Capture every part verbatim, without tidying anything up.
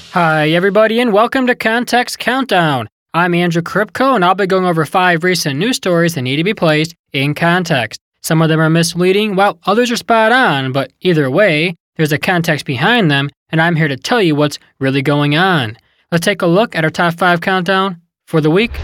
Hi, everybody, and welcome to Context Countdown. I'm Andrew Kripko, and I'll be going over five recent news stories that need to be placed in context. Some of them are misleading, while others are spot on, but either way, there's a context behind them, and I'm here to tell you what's really going on. Let's take a look at our top five countdown for the week.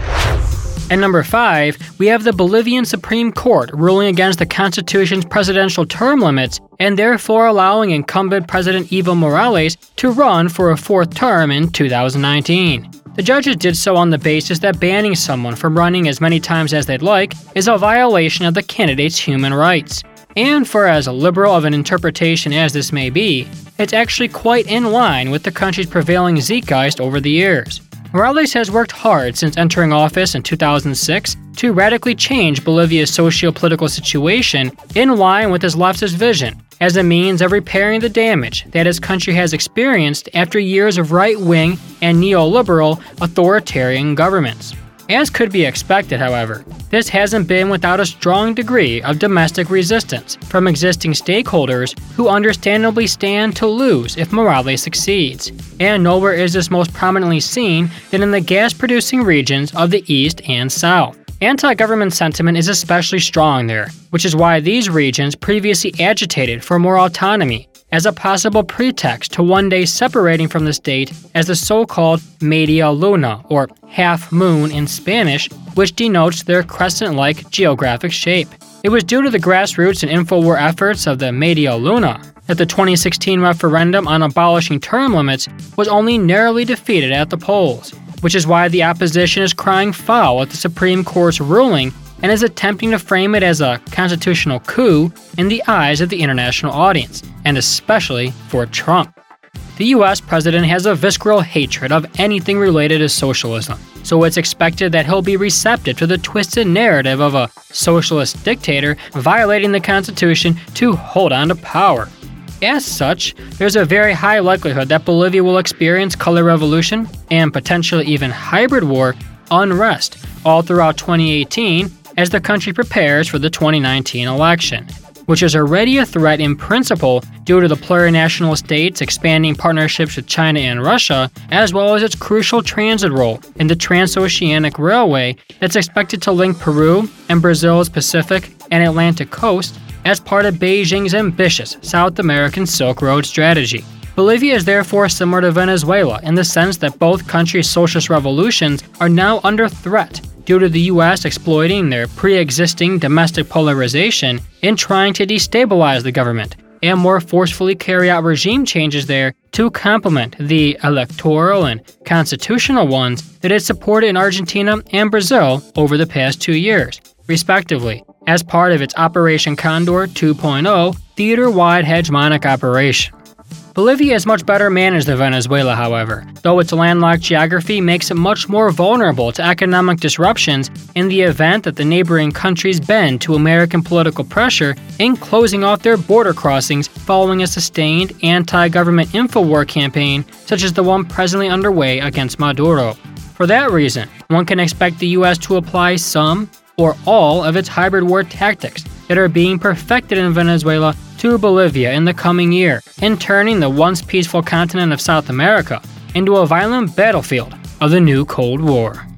At number five, we have the Bolivian Supreme Court ruling against the Constitution's presidential term limits and therefore allowing incumbent President Evo Morales to run for a fourth term in two thousand nineteen. The judges did so on the basis that banning someone from running as many times as they'd like is a violation of the candidate's human rights. And for as liberal of an interpretation as this may be, it's actually quite in line with the country's prevailing zeitgeist over the years. Morales has worked hard since entering office in two thousand six to radically change Bolivia's socio-political situation in line with his leftist vision, as a means of repairing the damage that his country has experienced after years of right-wing and neoliberal authoritarian governments. As could be expected, however, this hasn't been without a strong degree of domestic resistance from existing stakeholders who understandably stand to lose if Morales succeeds. And nowhere is this most prominently seen than in the gas-producing regions of the East and South. Anti-government sentiment is especially strong there, which is why these regions previously agitated for more autonomy as a possible pretext to one day separating from the state as the so-called media luna, or half moon in Spanish, which denotes their crescent-like geographic shape. It was due to the grassroots and Infowar efforts of the media luna that the twenty sixteen referendum on abolishing term limits was only narrowly defeated at the polls, which is why the opposition is crying foul at the Supreme Court's ruling and is attempting to frame it as a constitutional coup in the eyes of the international audience, and especially for Trump. The U S president has a visceral hatred of anything related to socialism, so it's expected that he'll be receptive to the twisted narrative of a socialist dictator violating the Constitution to hold on to power. As such, there's a very high likelihood that Bolivia will experience color revolution and potentially even hybrid war unrest all throughout twenty eighteen as the country prepares for the twenty nineteen election, which is already a threat in principle due to the plurinational states expanding partnerships with China and Russia, as well as its crucial transit role in the Transoceanic Railway that's expected to link Peru and Brazil's Pacific and Atlantic coast as part of Beijing's ambitious South American Silk Road strategy. Bolivia is therefore similar to Venezuela in the sense that both countries' socialist revolutions are now under threat due to the U S exploiting their pre-existing domestic polarization in trying to destabilize the government and more forcefully carry out regime changes there to complement the electoral and constitutional ones that it supported in Argentina and Brazil over the past two years, respectively, as part of its Operation Condor two point oh theater-wide hegemonic operation. Bolivia is much better managed than Venezuela, however, though its landlocked geography makes it much more vulnerable to economic disruptions in the event that the neighboring countries bend to American political pressure in closing off their border crossings following a sustained anti-government Infowar campaign such as the one presently underway against Maduro. For that reason, one can expect the U S to apply some or all of its hybrid war tactics that are being perfected in Venezuela to Bolivia in the coming year, in turning the once peaceful continent of South America into a violent battlefield of the new Cold War.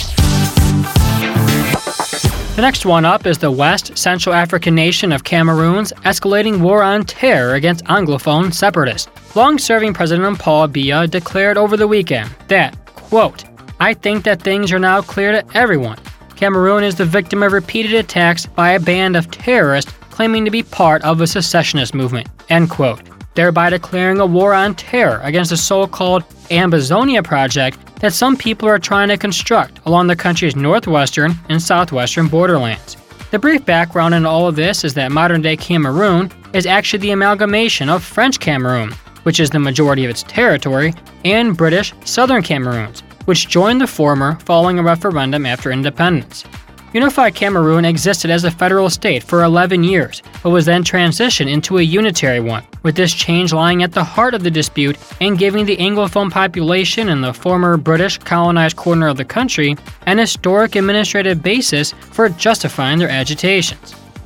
The next one up is the West Central African nation of Cameroon's escalating war on terror against Anglophone separatists. Long-serving President Paul Biya declared over the weekend that, quote, "I think that things are now clear to everyone. Cameroon is the victim of repeated attacks by a band of terrorists claiming to be part of a secessionist movement," end quote, thereby declaring a war on terror against the so-called Ambazonia project that some people are trying to construct along the country's northwestern and southwestern borderlands. The brief background in all of this is that modern-day Cameroon is actually the amalgamation of French Cameroon, which is the majority of its territory, and British Southern Cameroons, which joined the former following a referendum after independence. Unified Cameroon existed as a federal state for eleven years, but was then transitioned into a unitary one, with this change lying at the heart of the dispute and giving the Anglophone population in the former British colonized corner of the country an historic administrative basis for justifying their agitations.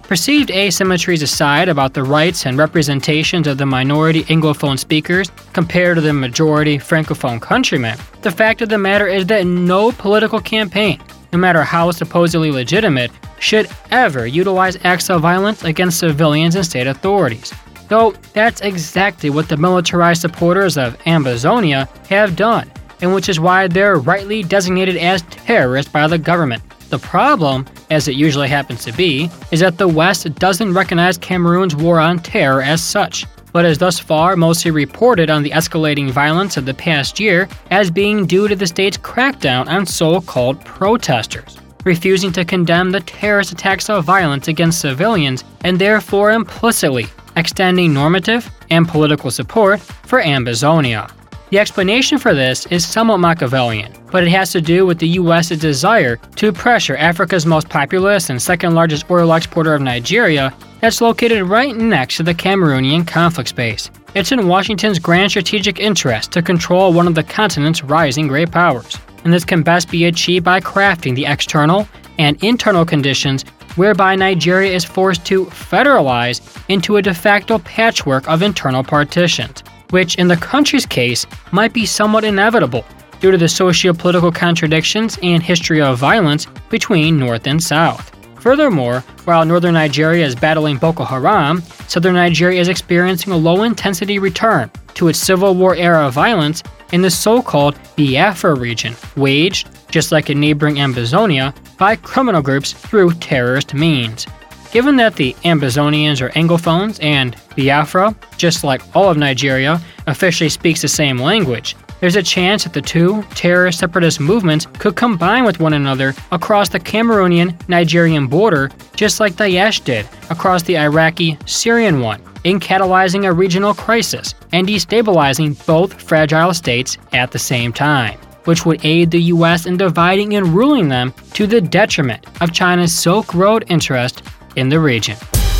Perceived asymmetries aside about the rights and representations of the minority Anglophone speakers compared to the majority Francophone countrymen, the fact of the matter is that no political campaign, no matter how supposedly legitimate, should ever utilize acts of violence against civilians and state authorities. Though that's exactly what the militarized supporters of Ambazonia have done, and which is why they're rightly designated as terrorists by the government. The problem, as it usually happens to be, is that the West doesn't recognize Cameroon's war on terror as such, but has thus far mostly reported on the escalating violence of the past year as being due to the state's crackdown on so-called protesters, refusing to condemn the terrorist attacks of violence against civilians and therefore implicitly extending normative and political support for Ambazonia. The explanation for this is somewhat Machiavellian, but it has to do with the U S's desire to pressure Africa's most populous and second largest oil exporter of Nigeria that's located right next to the Cameroonian conflict space. It's in Washington's grand strategic interest to control one of the continent's rising great powers, and this can best be achieved by crafting the external and internal conditions whereby Nigeria is forced to federalize into a de facto patchwork of internal partitions, which in the country's case might be somewhat inevitable due to the socio-political contradictions and history of violence between North and South. Furthermore, while northern Nigeria is battling Boko Haram, southern Nigeria is experiencing a low-intensity return to its Civil War-era violence in the so-called Biafra region, waged, just like in neighboring Ambazonia, by criminal groups through terrorist means. Given that the Ambazonians are Anglophones and Biafra, just like all of Nigeria, officially speaks the same language, there's a chance that the two terrorist separatist movements could combine with one another across the Cameroonian-Nigerian border, just like Daesh did across the Iraqi-Syrian one, in catalyzing a regional crisis and destabilizing both fragile states at the same time, which would aid the U S in dividing and ruling them to the detriment of China's Silk Road interest in the region.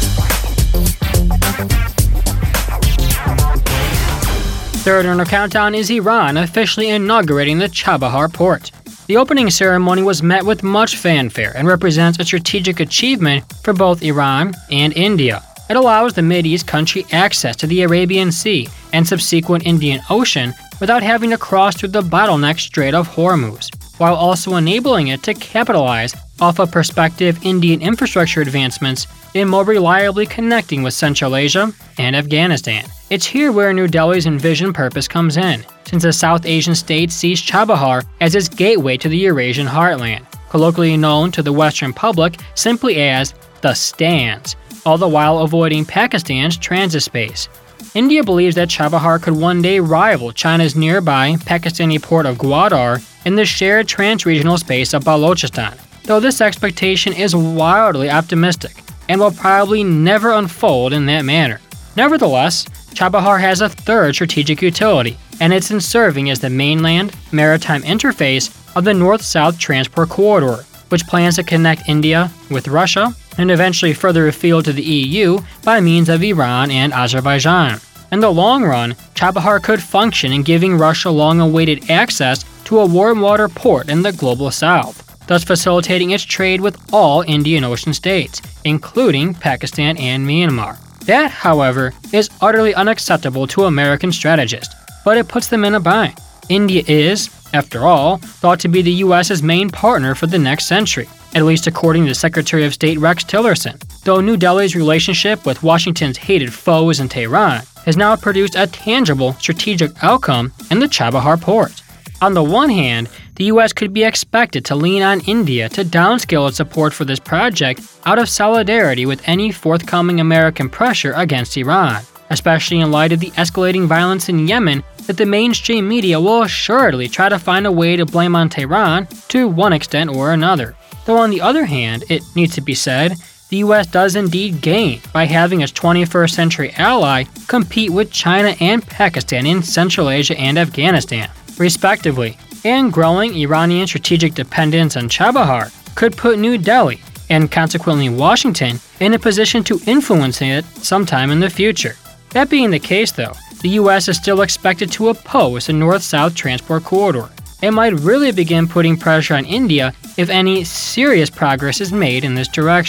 Third on our countdown is Iran officially inaugurating the Chabahar port. The opening ceremony was met with much fanfare and represents a strategic achievement for both Iran and India. It allows the Mideast country access to the Arabian Sea and subsequent Indian Ocean without having to cross through the bottleneck Strait of Hormuz, while also enabling it to capitalize off of prospective Indian infrastructure advancements in more reliably connecting with Central Asia and Afghanistan. It's here where New Delhi's envisioned purpose comes in, since the South Asian state sees Chabahar as its gateway to the Eurasian heartland, colloquially known to the Western public simply as the Stans, all the while avoiding Pakistan's transit space. India believes that Chabahar could one day rival China's nearby Pakistani port of Gwadar in the shared trans-regional space of Balochistan, though this expectation is wildly optimistic and will probably never unfold in that manner. Nevertheless, Chabahar has a third strategic utility, and it's in serving as the mainland maritime interface of the North-South Transport Corridor, which plans to connect India with Russia and eventually further afield to the E U by means of Iran and Azerbaijan. In the long run, Chabahar could function in giving Russia long-awaited access to a warm water port in the global south, thus facilitating its trade with all Indian Ocean states, including Pakistan and Myanmar. That, however, is utterly unacceptable to American strategists, but it puts them in a bind. India is, after all, thought to be the U S's main partner for the next century, at least according to Secretary of State Rex Tillerson, though New Delhi's relationship with Washington's hated foes in Tehran has now produced a tangible strategic outcome in the Chabahar port. On the one hand, the U S could be expected to lean on India to downscale its support for this project out of solidarity with any forthcoming American pressure against Iran, especially in light of the escalating violence in Yemen that the mainstream media will assuredly try to find a way to blame on Tehran to one extent or another. Though on the other hand, it needs to be said, the U S does indeed gain by having its twenty-first century ally compete with China and Pakistan in Central Asia and Afghanistan, respectively, and growing Iranian strategic dependence on Chabahar could put New Delhi, and consequently Washington, in a position to influence it sometime in the future. That being the case though, the U S is still expected to oppose the North-South Transport Corridor. It might really begin putting pressure on India if any serious progress is made in this direction.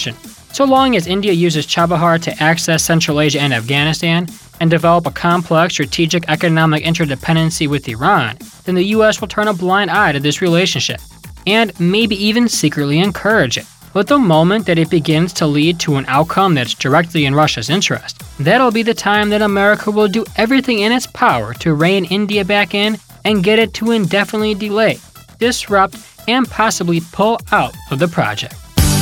So long as India uses Chabahar to access Central Asia and Afghanistan and develop a complex strategic economic interdependency with Iran, then the U S will turn a blind eye to this relationship, and maybe even secretly encourage it. But the moment that it begins to lead to an outcome that's directly in Russia's interest, that'll be the time that America will do everything in its power to rein India back in and get it to indefinitely delay, disrupt, and possibly pull out of the project.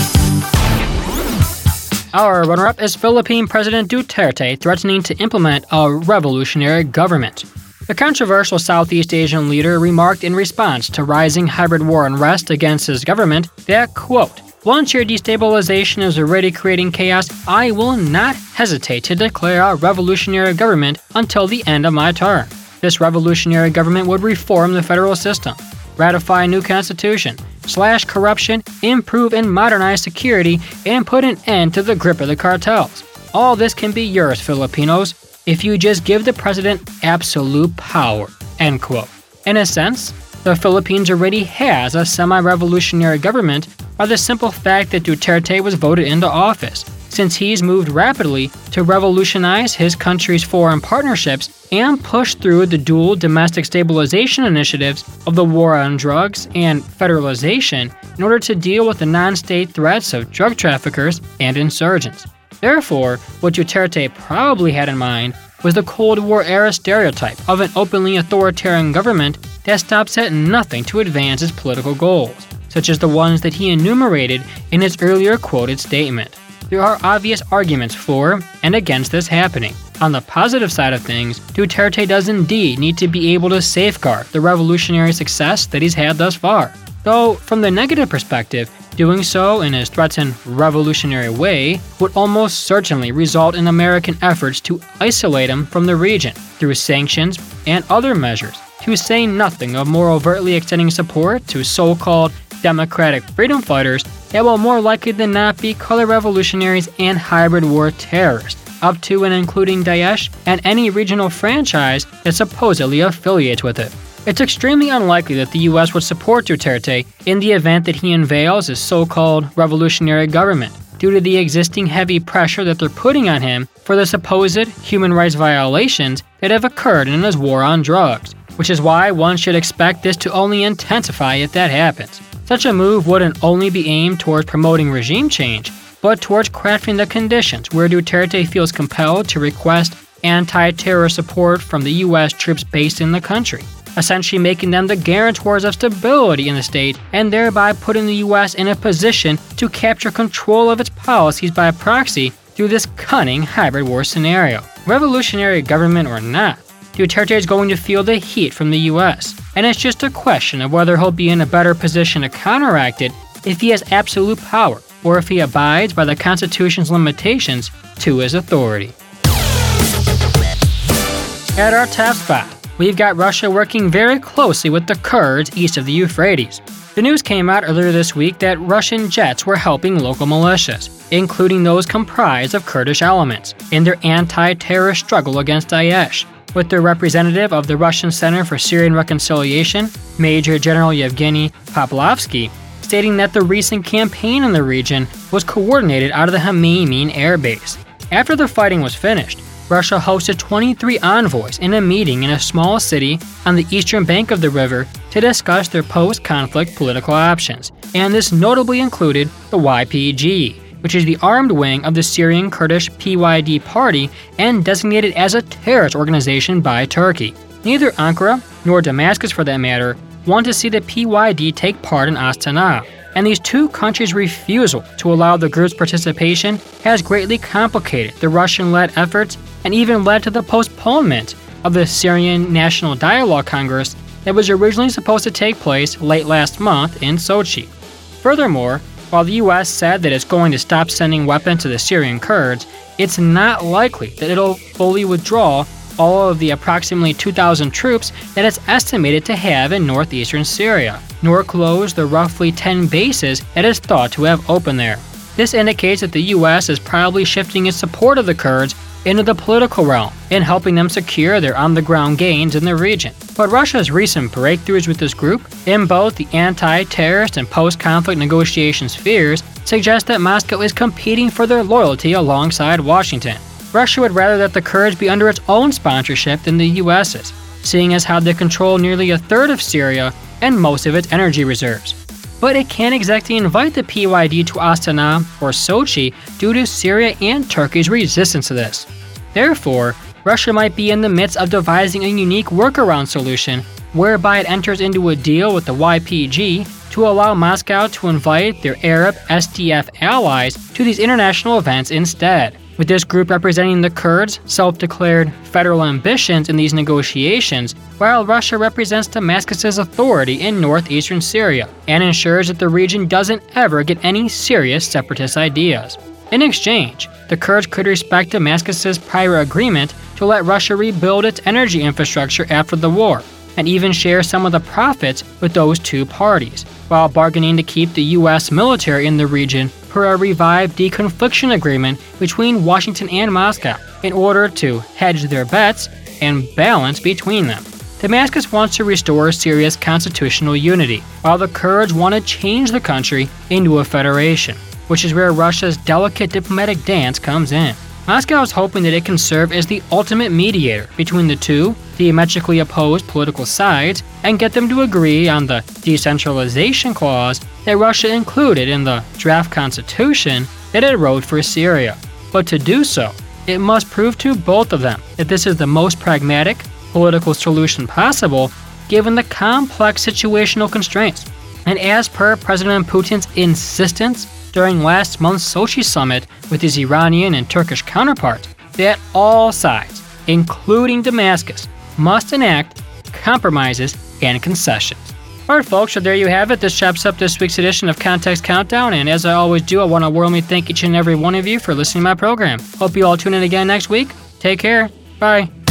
Our runner-up is Philippine President Duterte threatening to implement a revolutionary government. The controversial Southeast Asian leader remarked in response to rising hybrid war unrest against his government that, quote, "Once your destabilization is already creating chaos, I will not hesitate to declare a revolutionary government until the end of my term. This revolutionary government would reform the federal system, ratify a new constitution, slash corruption, improve and modernize security, and put an end to the grip of the cartels. All this can be yours, Filipinos, if you just give the president absolute power," end quote. In a sense, the Philippines already has a semi-revolutionary government by the simple fact that Duterte was voted into office, since he's moved rapidly to revolutionize his country's foreign partnerships and push through the dual domestic stabilization initiatives of the war on drugs and federalization in order to deal with the non-state threats of drug traffickers and insurgents. Therefore, what Duterte probably had in mind was the Cold War-era stereotype of an openly authoritarian government that stops at nothing to advance its political goals, such as the ones that he enumerated in his earlier quoted statement. There are obvious arguments for and against this happening. On the positive side of things, Duterte does indeed need to be able to safeguard the revolutionary success that he's had thus far. Though, from the negative perspective, doing so in his threatened revolutionary way would almost certainly result in American efforts to isolate him from the region through sanctions and other measures, to say nothing of more overtly extending support to so-called democratic freedom fighters that will more likely than not be color revolutionaries and hybrid war terrorists, up to and including Daesh and any regional franchise that supposedly affiliates with it. It's extremely unlikely that the U S would support Duterte in the event that he unveils his so-called revolutionary government, due to the existing heavy pressure that they're putting on him for the supposed human rights violations that have occurred in his war on drugs, which is why one should expect this to only intensify if that happens. Such a move wouldn't only be aimed towards promoting regime change, but towards crafting the conditions where Duterte feels compelled to request anti-terror support from the U S troops based in the country, essentially making them the guarantors of stability in the state and thereby putting the U S in a position to capture control of its policies by proxy through this cunning hybrid war scenario. Revolutionary government or not, Duterte is going to feel the heat from the U S, and it's just a question of whether he'll be in a better position to counteract it if he has absolute power, or if he abides by the Constitution's limitations to his authority. At our top spot, we've got Russia working very closely with the Kurds east of the Euphrates. The news came out earlier this week that Russian jets were helping local militias, including those comprised of Kurdish elements, in their anti-terrorist struggle against Daesh, with the representative of the Russian Center for Syrian Reconciliation, Major General Yevgeny Poplavsky, stating that the recent campaign in the region was coordinated out of the Hmeimim air base. After the fighting was finished, Russia hosted twenty-three envoys in a meeting in a small city on the eastern bank of the river to discuss their post-conflict political options, and this notably included the Y P G, which is the armed wing of the Syrian Kurdish P Y D party and designated as a terrorist organization by Turkey. Neither Ankara, nor Damascus for that matter, want to see the P Y D take part in Astana, and these two countries' refusal to allow the group's participation has greatly complicated the Russian-led efforts and even led to the postponement of the Syrian National Dialogue Congress that was originally supposed to take place late last month in Sochi. Furthermore, while the U S said that it's going to stop sending weapons to the Syrian Kurds, it's not likely that it'll fully withdraw all of the approximately two thousand troops that it's estimated to have in northeastern Syria, nor close the roughly ten bases that is thought to have opened there. This indicates that the U S is probably shifting its support of the Kurds into the political realm and helping them secure their on-the-ground gains in the region. But Russia's recent breakthroughs with this group, in both the anti-terrorist and post-conflict negotiation spheres, suggest that Moscow is competing for their loyalty alongside Washington. Russia would rather that the Kurds be under its own sponsorship than the U S's, seeing as how they control nearly a third of Syria and most of its energy reserves. But it can't exactly invite the P Y D to Astana or Sochi due to Syria and Turkey's resistance to this. Therefore, Russia might be in the midst of devising a unique workaround solution whereby it enters into a deal with the Y P G to allow Moscow to invite their Arab S D F allies to these international events instead. With this group representing the Kurds' self-declared federal ambitions in these negotiations, while Russia represents Damascus's authority in northeastern Syria and ensures that the region doesn't ever get any serious separatist ideas. In exchange, the Kurds could respect Damascus's prior agreement to let Russia rebuild its energy infrastructure after the war, and even share some of the profits with those two parties, while bargaining to keep the U S military in the region per a revived deconfliction agreement between Washington and Moscow, in order to hedge their bets and balance between them. Damascus wants to restore Syria's constitutional unity, while the Kurds want to change the country into a federation, which is where Russia's delicate diplomatic dance comes in. Moscow is hoping that it can serve as the ultimate mediator between the two diametrically opposed political sides and get them to agree on the decentralization clause that Russia included in the draft constitution that it wrote for Syria. But to do so, it must prove to both of them that this is the most pragmatic political solution possible given the complex situational constraints. And as per President Putin's insistence during last month's Sochi summit with his Iranian and Turkish counterparts, that all sides, including Damascus, must enact compromises and concessions. Alright folks, so there you have it. This wraps up this week's edition of Context Countdown, and as I always do, I want to warmly thank each and every one of you for listening to my program. Hope you all tune in again next week. Take care. Bye.